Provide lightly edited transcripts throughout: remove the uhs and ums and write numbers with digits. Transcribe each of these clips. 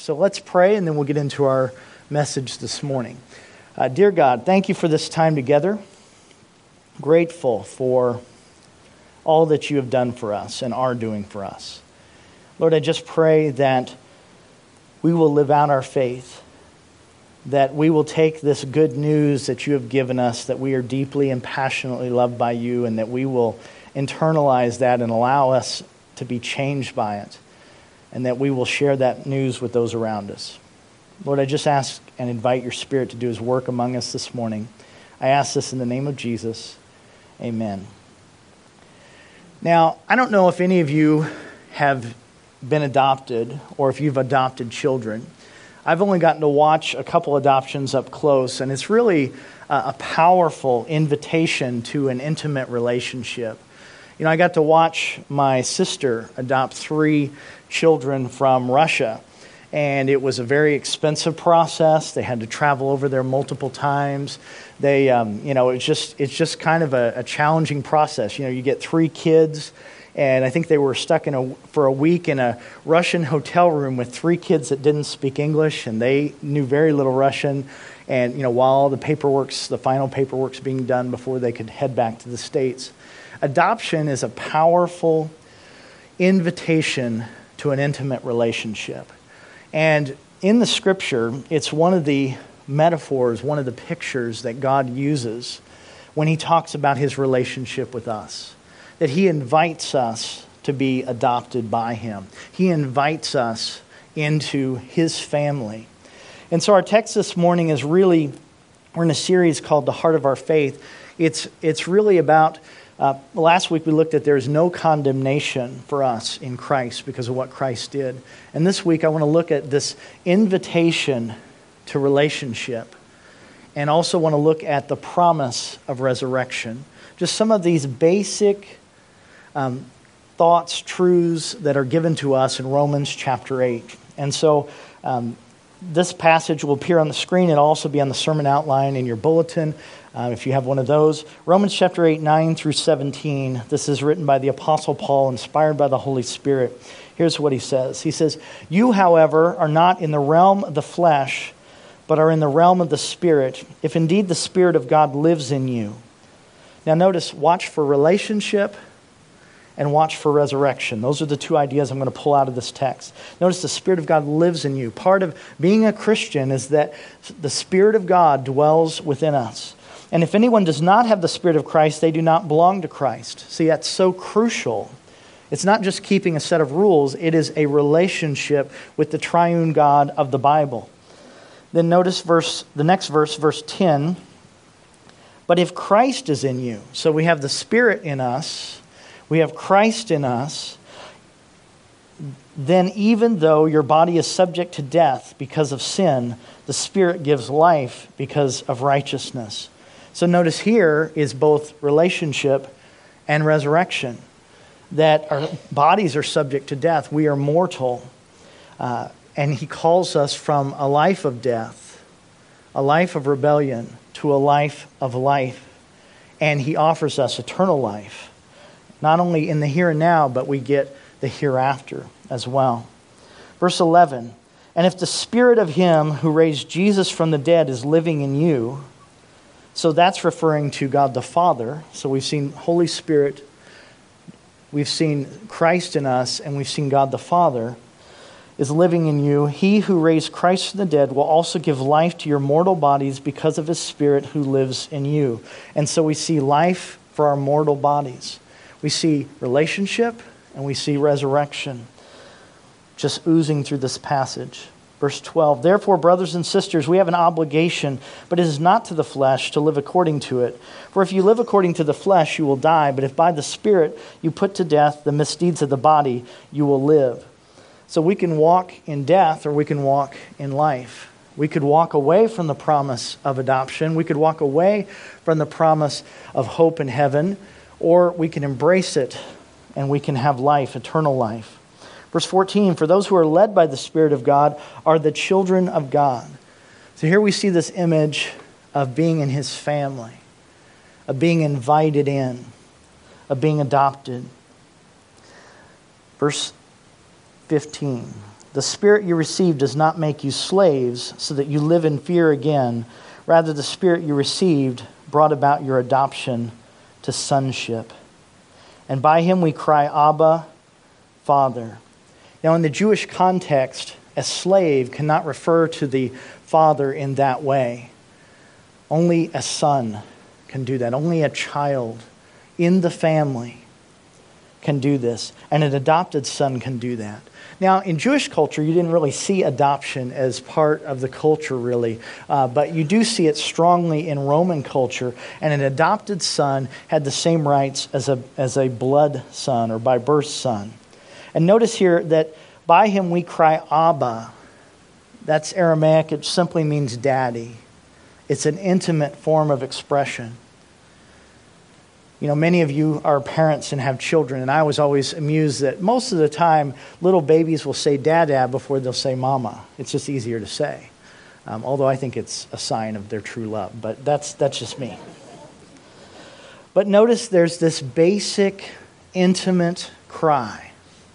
So let's pray, and then we'll get into our message this morning. Dear God, thank you for this time together. Grateful for all that you have done for us and are doing for us. Lord, I just pray that we will live out our faith, that we will take this good news that you have given us, that we are deeply and passionately loved by you, and that we will internalize that and allow us to be changed by it, and that we will share that news with those around us. Lord, I just ask and invite your Spirit to do his work among us this morning. I ask this in the name of Jesus. Amen. Now, I don't know if any of you have been adopted or if you've adopted children. I've only gotten to watch a couple adoptions up close, and it's really a powerful invitation to an intimate relationship. You know, I got to watch my sister adopt 3 children from Russia, and it was a very expensive process. They had to travel over there multiple times. They, it's just kind of a challenging process. You know, you get 3 kids, and I think they were stuck for a week in a Russian hotel room with 3 kids that didn't speak English, and they knew very little Russian. And, you know, while the final paperwork's being done before they could head back to the States. Adoption is a powerful invitation to an intimate relationship. And in the Scripture, it's one of the metaphors, one of the pictures that God uses when he talks about his relationship with us. That he invites us to be adopted by him. He invites us into his family. And so our text this morning is really, we're in a series called The Heart of Our Faith. It's really about, last week we looked at there's no condemnation for us in Christ because of what Christ did. And this week I want to look at this invitation to relationship, and also want to look at the promise of resurrection. Just some of these basic thoughts, truths that are given to us in Romans chapter 8. And so this passage will appear on the screen. It'll also be on the sermon outline in your bulletin if you have one of those. Romans chapter 8, 9 through 17. This is written by the Apostle Paul, inspired by the Holy Spirit. Here's what he says. He says, "You, however, are not in the realm of the flesh, but are in the realm of the Spirit, if indeed the Spirit of God lives in you." Now notice, watch for relationship and watch for resurrection. Those are the 2 ideas I'm going to pull out of this text. Notice the Spirit of God lives in you. Part of being a Christian is that the Spirit of God dwells within us. And if anyone does not have the Spirit of Christ, they do not belong to Christ. See, that's so crucial. It's not just keeping a set of rules. It is a relationship with the triune God of the Bible. Then notice the next verse, verse 10. "But if Christ is in you," so we have the Spirit in us, we have Christ in us, "then even though your body is subject to death because of sin, the Spirit gives life because of righteousness." So notice here is both relationship and resurrection. That our bodies are subject to death. We are mortal. And he calls us from a life of death, a life of rebellion, to a life of life. And he offers us eternal life. Not only in the here and now, but we get the hereafter as well. Verse 11, "And if the Spirit of him who raised Jesus from the dead is living in you," so that's referring to God the Father. So we've seen Holy Spirit, we've seen Christ in us, and we've seen God the Father is living in you. "He who raised Christ from the dead will also give life to your mortal bodies because of his Spirit who lives in you." And so we see life for our mortal bodies. We see relationship and we see resurrection just oozing through this passage. Verse 12, "Therefore, brothers and sisters, we have an obligation, but it is not to the flesh to live according to it. For if you live according to the flesh, you will die. But if by the Spirit you put to death the misdeeds of the body, you will live." So we can walk in death or we can walk in life. We could walk away from the promise of adoption. We could walk away from the promise of hope in heaven, or we can embrace it and we can have life, eternal life. Verse 14, "For those who are led by the Spirit of God are the children of God." So here we see this image of being in his family, of being invited in, of being adopted. Verse 15, The Spirit you received does not make you slaves so that you live in fear again. Rather, the Spirit you received brought about your adoption to sonship. And by him we cry, Abba, Father. Now, in the Jewish context, a slave cannot refer to the father in that way. Only a son can do that. Only a child in the family can do this. And an adopted son can do that. Now, in Jewish culture, you didn't really see adoption as part of the culture, really. But you do see it strongly in Roman culture. And an adopted son had the same rights as a blood son or by birth son. And notice here that by him we cry, Abba. That's Aramaic. It simply means daddy. It's an intimate form of expression. You know, many of you are parents and have children, and I was always amused that most of the time little babies will say dada before they'll say mama. It's just easier to say. Although I think it's a sign of their true love, but that's just me. But notice there's this basic, intimate cry.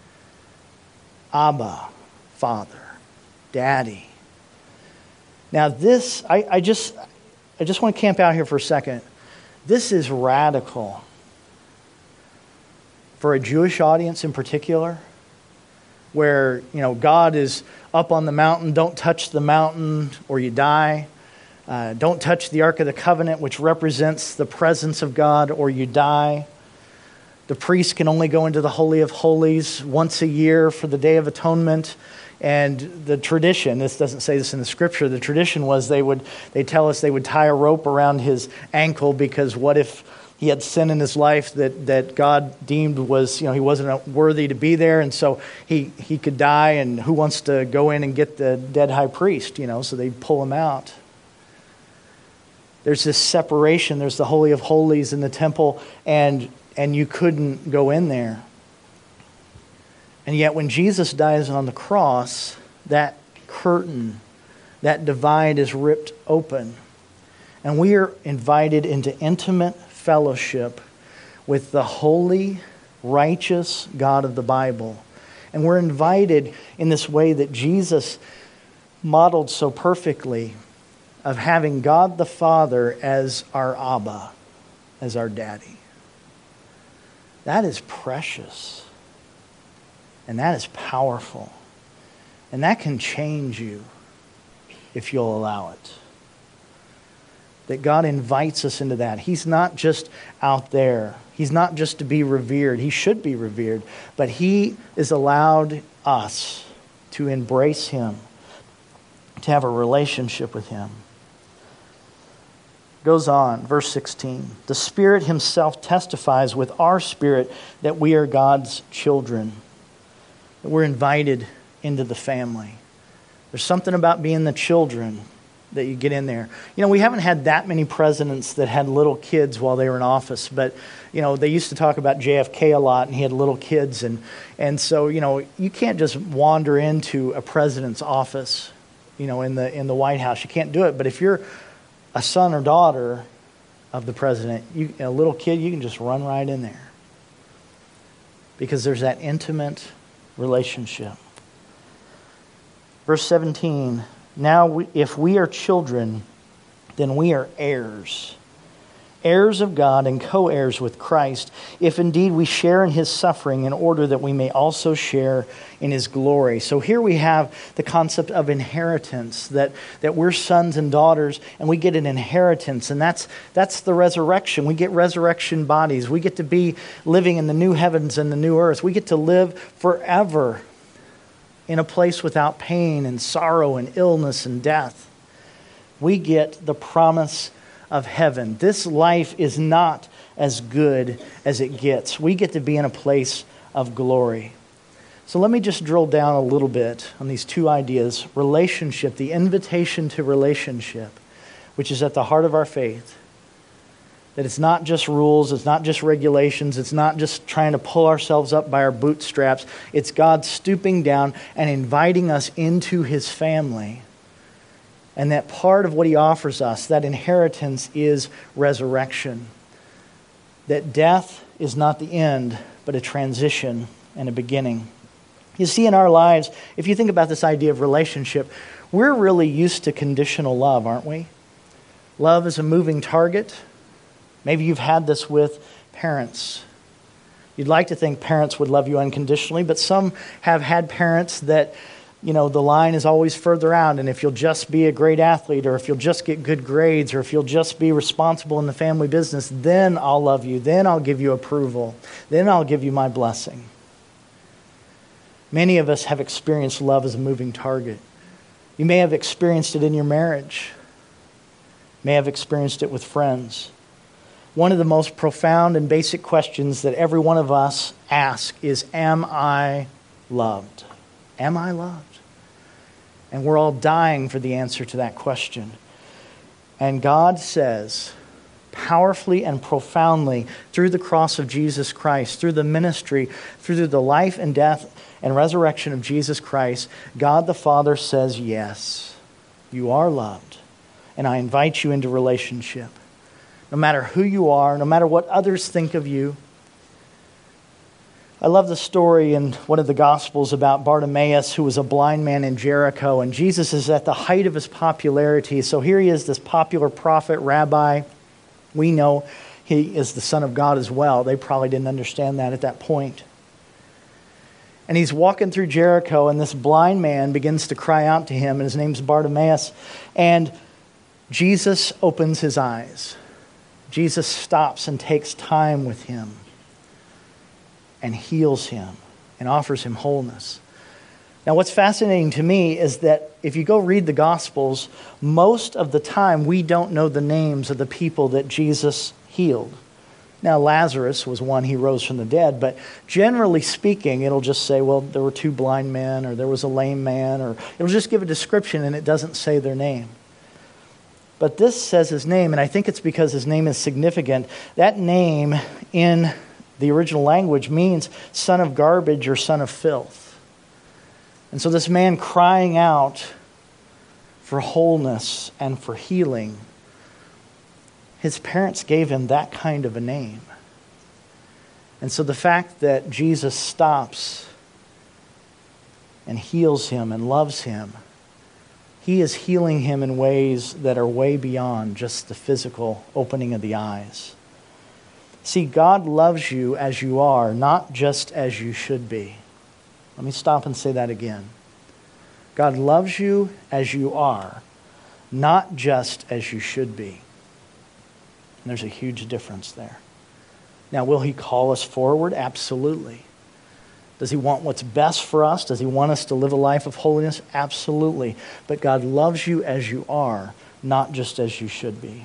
Abba, Father, Daddy. Now this, I just want to camp out here for a second. This is radical for a Jewish audience in particular, where, you know, God is up on the mountain. Don't touch the mountain or you die. Don't touch the Ark of the Covenant, which represents the presence of God, or you die. The priest can only go into the Holy of Holies once a year for the Day of Atonement. And the tradition, this doesn't say this in the scripture, the tradition was they tell us they would tie a rope around his ankle, because what if he had sin in his life that God deemed was, you know, he wasn't worthy to be there, and so he could die, and who wants to go in and get the dead high priest, you know, so they pull him out. There's this separation, there's the Holy of Holies in the temple, and you couldn't go in there. And yet when Jesus dies on the cross, that curtain, that divide is ripped open. And we are invited into intimate fellowship with the holy, righteous God of the Bible. And we're invited in this way that Jesus modeled so perfectly, of having God the Father as our Abba, as our daddy. That is precious. And that is powerful. And that can change you if you'll allow it. That God invites us into that. He's not just out there. He's not just to be revered. He should be revered. But He is allowed us to embrace Him, to have a relationship with Him. Goes on, verse 16. The Spirit Himself testifies with our spirit that we are God's children. That we're invited into the family. There's something about being the children that you get in there. You know, we haven't had that many presidents that had little kids while they were in office, but, you know, they used to talk about JFK a lot, and he had little kids, and so, you know, you can't just wander into a president's office, you know, in the White House. You can't do it. But if you're a son or daughter of the president, a little kid, you can just run right in there, because there's that intimate relationship. Verse 17, now if we are children, then we are heirs. Heirs of God and co-heirs with Christ, if indeed we share in His suffering, in order that we may also share in His glory. So here we have the concept of inheritance, that we're sons and daughters, and we get an inheritance, and that's the resurrection. We get resurrection bodies. We get to be living in the new heavens and the new earth. We get to live forever in a place without pain and sorrow and illness and death. We get the promise of heaven. This life is not as good as it gets. We get to be in a place of glory. So let me just drill down a little bit on these two ideas. Relationship, the invitation to relationship, which is at the heart of our faith. That it's not just rules, it's not just regulations, it's not just trying to pull ourselves up by our bootstraps. It's God stooping down and inviting us into His family. And that part of what He offers us, that inheritance, is resurrection. That death is not the end, but a transition and a beginning. You see, in our lives, if you think about this idea of relationship, we're really used to conditional love, aren't we? Love is a moving target. Maybe you've had this with parents. You'd like to think parents would love you unconditionally, but some have had parents that, the line is always further out, and if you'll just be a great athlete, or if you'll just get good grades, or if you'll just be responsible in the family business, then I'll love you, then I'll give you approval, then I'll give you my blessing. Many of us have experienced love as a moving target. You may have experienced it in your marriage. You may have experienced it with friends. One of the most profound and basic questions that every one of us ask is, am I loved? Am I loved? And we're all dying for the answer to that question. And God says, powerfully and profoundly, through the cross of Jesus Christ, through the ministry, through the life and death and resurrection of Jesus Christ, God the Father says, yes, you are loved. And I invite you into relationship. No matter who you are, no matter what others think of you. I love the story in one of the Gospels about Bartimaeus, who was a blind man in Jericho, and Jesus is at the height of his popularity. So here he is, this popular prophet, rabbi. We know he is the Son of God as well. They probably didn't understand that at that point. And he's walking through Jericho, and this blind man begins to cry out to him, and his name's Bartimaeus. And Jesus opens his eyes. Jesus stops and takes time with him and heals him and offers him wholeness. Now, what's fascinating to me is that if you go read the Gospels, most of the time we don't know the names of the people that Jesus healed. Now, Lazarus was one, he rose from the dead, but generally speaking, it'll just say, well, there were 2 blind men, or there was a lame man, or it'll just give a description and it doesn't say their name. But this says his name, and I think it's because his name is significant. That name in the original language means son of garbage or son of filth. And so this man crying out for wholeness and for healing, his parents gave him that kind of a name. And so the fact that Jesus stops and heals him and loves him, he is healing him in ways that are way beyond just the physical opening of the eyes. See, God loves you as you are, not just as you should be. Let me stop and say that again. God loves you as you are, not just as you should be. And there's a huge difference there. Now, will he call us forward? Absolutely. Does he want what's best for us? Does he want us to live a life of holiness? Absolutely. But God loves you as you are, not just as you should be.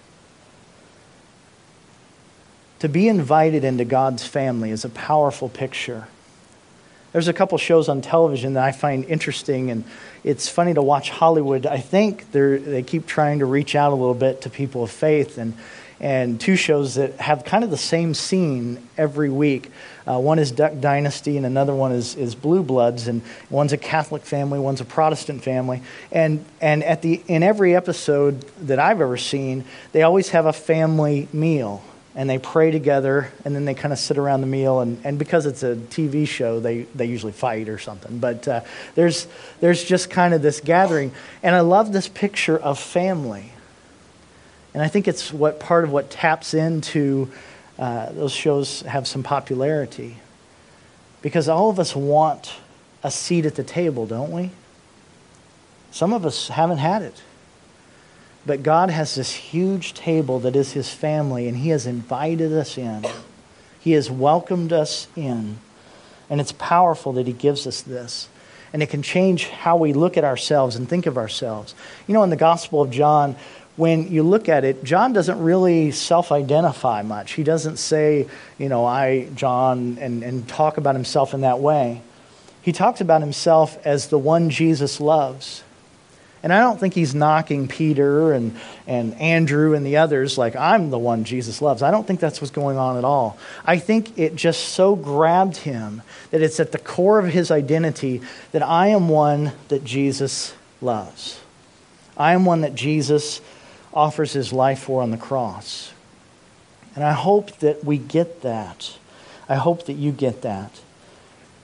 To be invited into God's family is a powerful picture. There's a couple shows on television that I find interesting, and it's funny to watch Hollywood. I think they keep trying to reach out a little bit to people of faith, and 2 shows that have kind of the same scene every week. One is Duck Dynasty, and another one is Blue Bloods, and one's a Catholic family, one's a Protestant family. And in every episode that I've ever seen, they always have a family meal. And they pray together, and then they kind of sit around the meal. And because it's a TV show, they usually fight or something. But there's just kind of this gathering. And I love this picture of family. And I think it's part of what taps into those shows have some popularity. Because all of us want a seat at the table, don't we? Some of us haven't had it. But God has this huge table that is his family, and he has invited us in. He has welcomed us in. And it's powerful that he gives us this. And it can change how we look at ourselves and think of ourselves. In the Gospel of John, when you look at it, John doesn't really self-identify much. He doesn't say, I, John, and talk about himself in that way. He talks about himself as the one Jesus loves. And I don't think he's knocking Peter and Andrew and the others like, I'm the one Jesus loves. I don't think that's what's going on at all. I think it just so grabbed him that it's at the core of his identity that I am one that Jesus loves. I am one that Jesus offers his life for on the cross. And I hope that we get that. I hope that you get that.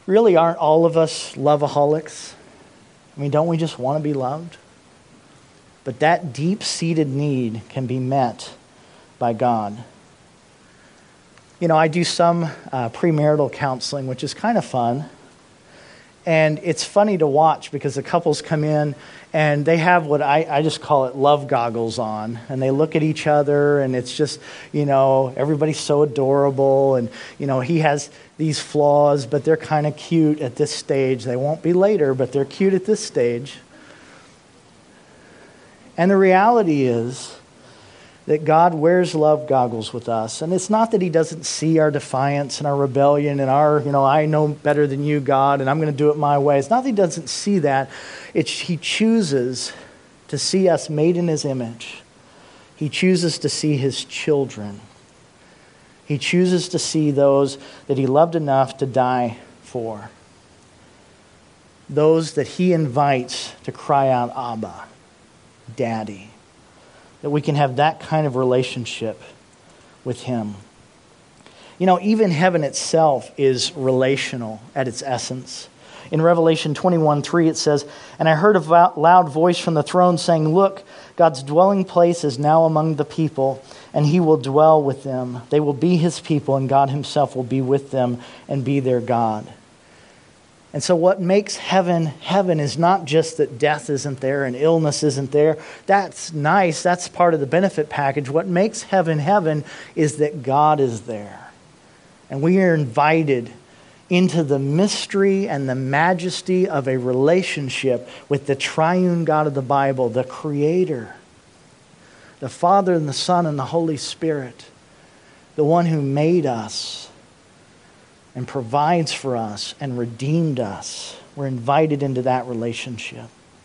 Really, aren't all of us loveaholics? I mean, don't we just want to be loved? But that deep-seated need can be met by God. You know, I do some premarital counseling, which is kind of fun. And it's funny to watch because the couples come in and they have what I just call it love goggles on. And they look at each other and it's just, you know, everybody's so adorable. And, you know, he has these flaws, but they're kind of cute at this stage. They won't be later, but they're cute at this stage. And the reality is that God wears love goggles with us. And it's not that he doesn't see our defiance and our rebellion and our, you know, I know better than you, God, and I'm going to do it my way. It's not that he doesn't see that. He chooses to see us made in his image. He chooses to see his children. He chooses to see those that he loved enough to die for. Those that he invites to cry out, Abba, Daddy. That we can have that kind of relationship with him. You know, even heaven itself is relational at its essence. In Revelation 21:3 it says, "And I heard a loud voice from the throne saying, 'Look, God's dwelling place is now among the people, and he will dwell with them. They will be his people, and God himself will be with them and be their God.'" And so what makes heaven heaven is not just that death isn't there and illness isn't there. That's nice. That's part of the benefit package. What makes heaven heaven is that God is there. And we are invited into the mystery and the majesty of a relationship with the triune God of the Bible, the Creator, the Father and the Son and the Holy Spirit, the one who made us and provides for us and redeemed us. We're invited into that relationship.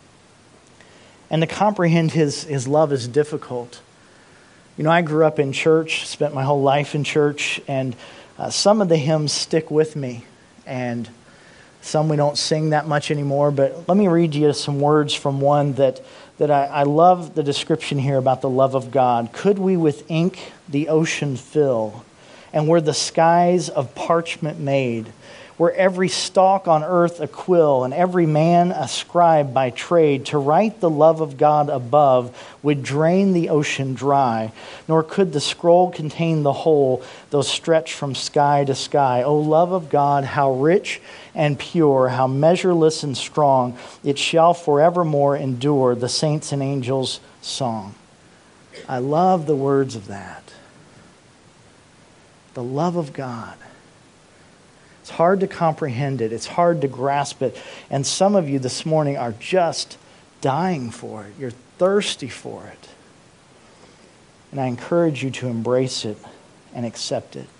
And to comprehend his love is difficult. You know, I grew up in church, spent my whole life in church, and some of the hymns stick with me, and some we don't sing that much anymore. But let me read you some words from one that I love the description here about the love of God. "Could we with ink the ocean fill, and were the skies of parchment made, were every stalk on earth a quill, and every man a scribe by trade, to write the love of God above would drain the ocean dry, nor could the scroll contain the whole, though stretched from sky to sky. O love of God, how rich and pure, how measureless and strong, it shall forevermore endure, the saints' and angels' song." I love the words of that. The love of God. It's hard to comprehend it. It's hard to grasp it. And some of you this morning are just dying for it. You're thirsty for it. And I encourage you to embrace it and accept it.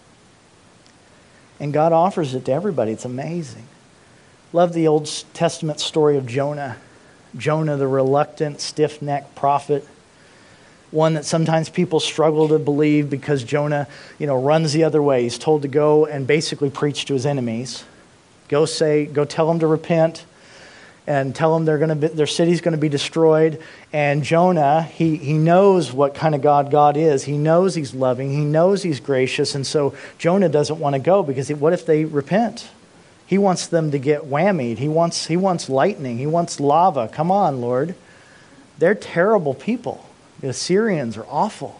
And God offers it to everybody. It's amazing. Love the Old Testament story of Jonah. Jonah, the reluctant, stiff-necked prophet. One that sometimes people struggle to believe because Jonah, runs the other way. He's told to go and basically preach to his enemies. Go tell them to repent and tell them their city's going to be destroyed. And Jonah, he knows what kind of God is. He knows he's loving. He knows he's gracious. And so Jonah doesn't want to go because what if they repent? He wants them to get whammied. He wants lightning. He wants lava. Come on, Lord. They're terrible people. The Assyrians are awful.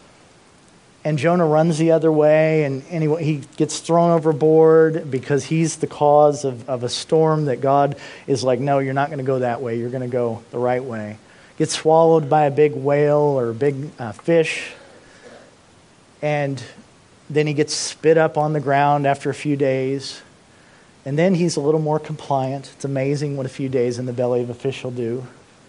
And Jonah runs the other way, and anyway, he gets thrown overboard because he's the cause of a storm that God is like, no, you're not going to go that way. You're going to go the right way. Gets swallowed by a big whale or a big fish. And then he gets spit up on the ground after a few days. And then he's a little more compliant. It's amazing what a few days in the belly of a fish will do.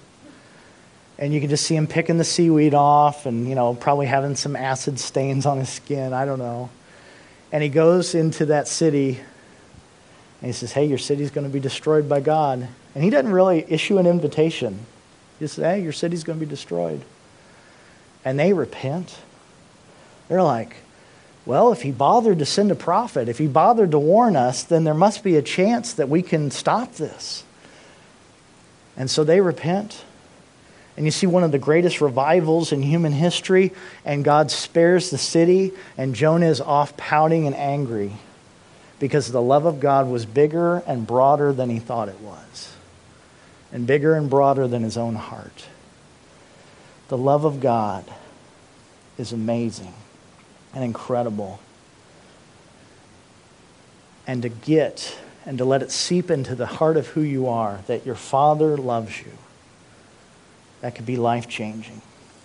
And you can just see him picking the seaweed off and, probably having some acid stains on his skin. I don't know. And he goes into that city and he says, hey, your city's going to be destroyed by God. And he doesn't really issue an invitation. He says, hey, your city's going to be destroyed. And they repent. They're like, well, if he bothered to send a prophet, if he bothered to warn us, then there must be a chance that we can stop this. And so they repent. And you see one of the greatest revivals in human history, and God spares the city, and Jonah is off pouting and angry. because the love of God was bigger and broader than he thought it was, and bigger and broader than his own heart. The love of God is amazing and incredible. And to get and to let it seep into the heart of who you are, that your Father loves you, that could be life-changing.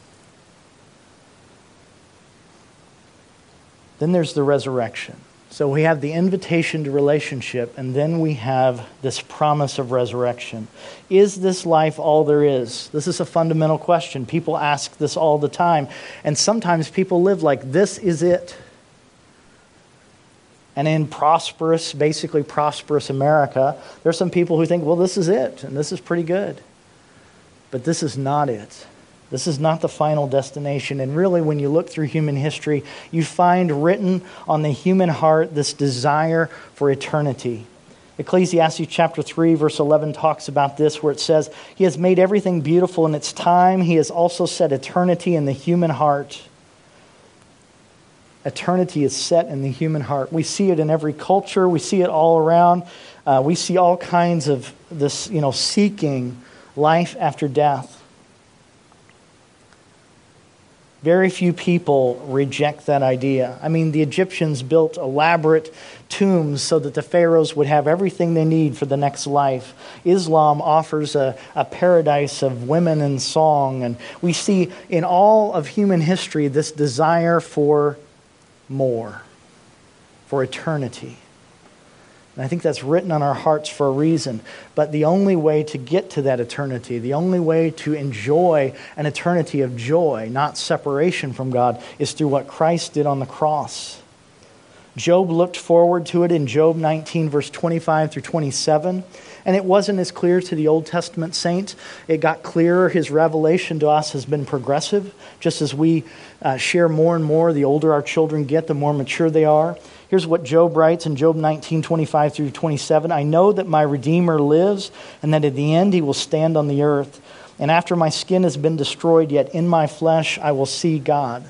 Then there's the resurrection. So we have the invitation to relationship, and then we have this promise of resurrection. Is this life all there is? This is a fundamental question. People ask this all the time, and sometimes people live like this is it. And in basically prosperous America, there are some people who think, well, this is it, and this is pretty good. But this is not it. This is not the final destination. And really, when you look through human history, you find written on the human heart this desire for eternity. Ecclesiastes chapter 3, verse 11 talks about this, where it says, He has made everything beautiful in its time. He has also set eternity in the human heart. Eternity is set in the human heart. We see it in every culture. We see it all around. We see all kinds of this, seeking life after death. Very few people reject that idea. I mean, the Egyptians built elaborate tombs so that the pharaohs would have everything they need for the next life. Islam offers a paradise of women and song. And we see in all of human history this desire for more, for eternity. And I think that's written on our hearts for a reason. But the only way to get to that eternity, the only way to enjoy an eternity of joy, not separation from God, is through what Christ did on the cross. Job looked forward to it in Job 19, verse 25 through 27. And it wasn't as clear to the Old Testament saints. It got clearer. His revelation to us has been progressive. Just as we share more and more, the older our children get, the more mature they are. Here's what Job writes in Job 19, 25 through 27. I know that my Redeemer lives, and that at the end he will stand on the earth. And after my skin has been destroyed, yet in my flesh I will see God.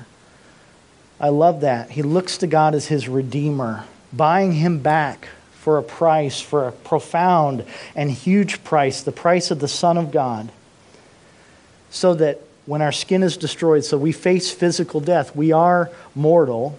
I love that. He looks to God as his Redeemer, buying him back for a price, for a profound and huge price, the price of the Son of God. So that when our skin is destroyed, so we face physical death, we are mortal,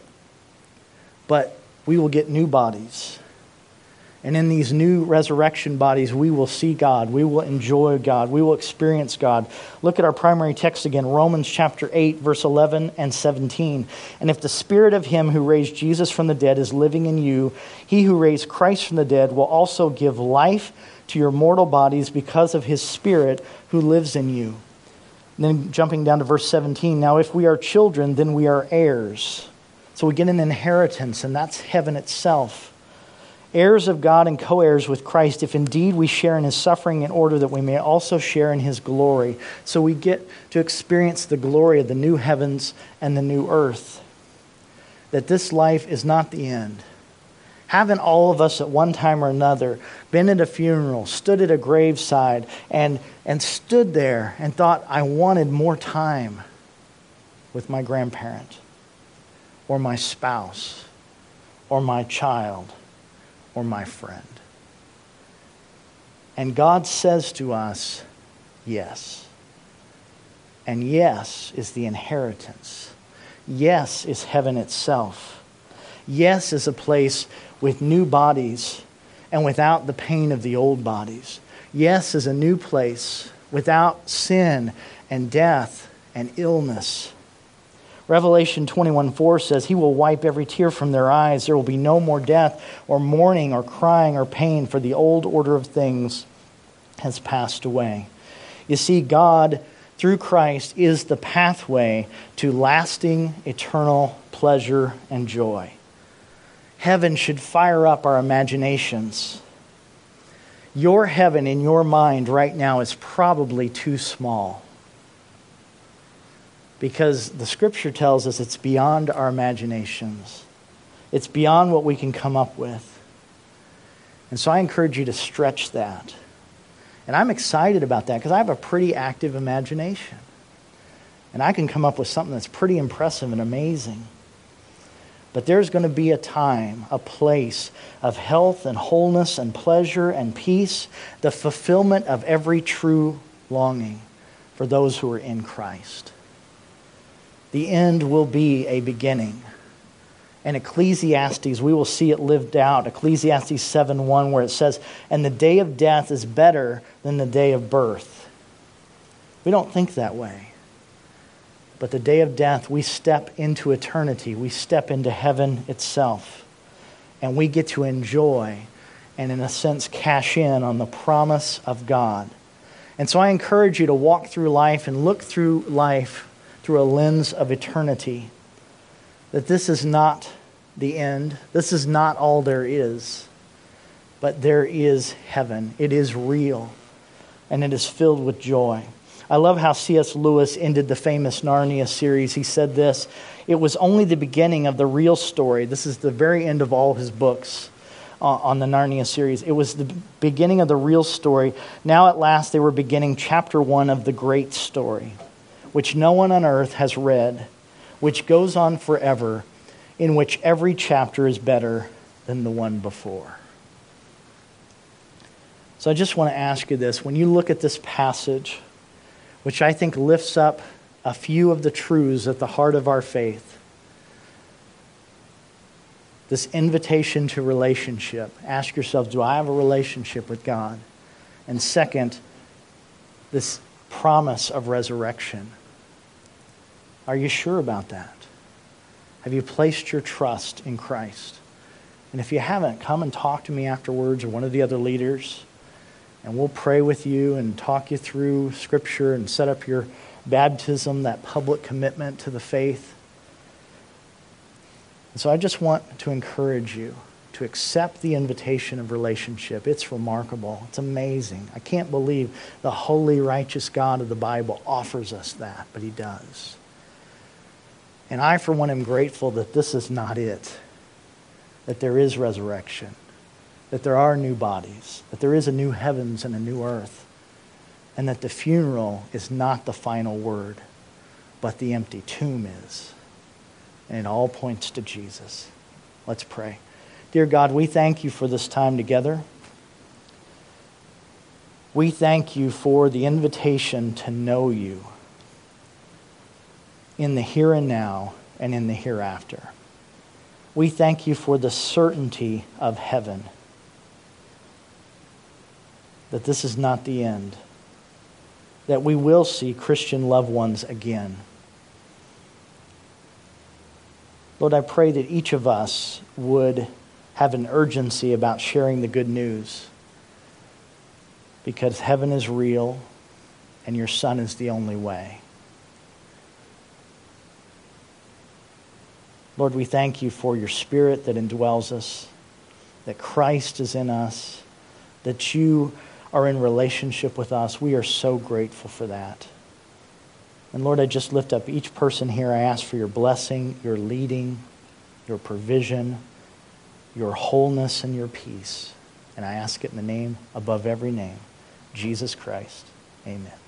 but we will get new bodies. And in these new resurrection bodies, we will see God. We will enjoy God. We will experience God. Look at our primary text again, Romans chapter 8, verse 11 and 17. And if the Spirit of him who raised Jesus from the dead is living in you, he who raised Christ from the dead will also give life to your mortal bodies because of his Spirit who lives in you. And then jumping down to verse 17, now if we are children, then we are heirs. So we get an inheritance, and that's heaven itself. Heirs of God and co-heirs with Christ, if indeed we share in his suffering, in order that we may also share in his glory. So we get to experience the glory of the new heavens and the new earth. That this life is not the end. Haven't all of us at one time or another been at a funeral, stood at a graveside, and stood there and thought, I wanted more time with my grandparent, or my spouse, or my child, or my friend? And God says to us, yes. And yes is the inheritance. Yes is heaven itself. Yes is a place with new bodies and without the pain of the old bodies. Yes is a new place without sin and death and illness. Revelation 21:4 says, he will wipe every tear from their eyes. There will be no more death or mourning or crying or pain, for the old order of things has passed away. You see, God, through Christ, is the pathway to lasting, eternal pleasure and joy. Heaven should fire up our imaginations. Your heaven in your mind right now is probably too small, because the Scripture tells us it's beyond our imaginations. It's beyond what we can come up with. And so I encourage you to stretch that. And I'm excited about that because I have a pretty active imagination. And I can come up with something that's pretty impressive and amazing. But there's going to be a time, a place of health and wholeness and pleasure and peace, the fulfillment of every true longing for those who are in Christ. The end will be a beginning. And Ecclesiastes, we will see it lived out. Ecclesiastes 7:1, where it says, "And the day of death is better than the day of birth." We don't think that way. But the day of death, we step into eternity. We step into heaven itself. And we get to enjoy and, in a sense, cash in on the promise of God. And so I encourage you to walk through life and look through life through a lens of eternity. That this is not the end. This is not all there is. But there is heaven. It is real. And it is filled with joy. I love how C.S. Lewis ended the famous Narnia series. He said this, "It was only the beginning of the real story." This is the very end of all his books on the Narnia series. "It was the beginning of the real story. Now at last they were beginning chapter 1 of the great story, which no one on earth has read, which goes on forever, in which every chapter is better than the one before." So I just want to ask you this. When you look at this passage, which I think lifts up a few of the truths at the heart of our faith, this invitation to relationship. Ask yourself, do I have a relationship with God? And second, this promise of resurrection. Are you sure about that? Have you placed your trust in Christ? And if you haven't, come and talk to me afterwards or one of the other leaders, and we'll pray with you and talk you through Scripture and set up your baptism, that public commitment to the faith. And so I just want to encourage you to accept the invitation of relationship. It's remarkable. It's amazing. I can't believe the holy, righteous God of the Bible offers us that, but He does. And I, for one, am grateful that this is not it, that there is resurrection, that there are new bodies, that there is a new heavens and a new earth, and that the funeral is not the final word, but the empty tomb is. And it all points to Jesus. Let's pray. Dear God, we thank you for this time together. We thank you for the invitation to know you in the here and now and in the hereafter. We thank you for the certainty of heaven, that this is not the end, that we will see Christian loved ones again. Lord, I pray that each of us would have an urgency about sharing the good news, because heaven is real and your Son is the only way. Lord, we thank you for your Spirit that indwells us, that Christ is in us, that you are in relationship with us. We are so grateful for that. And Lord, I just lift up each person here. I ask for your blessing, your leading, your provision, your wholeness, and your peace. And I ask it in the name above every name, Jesus Christ. Amen.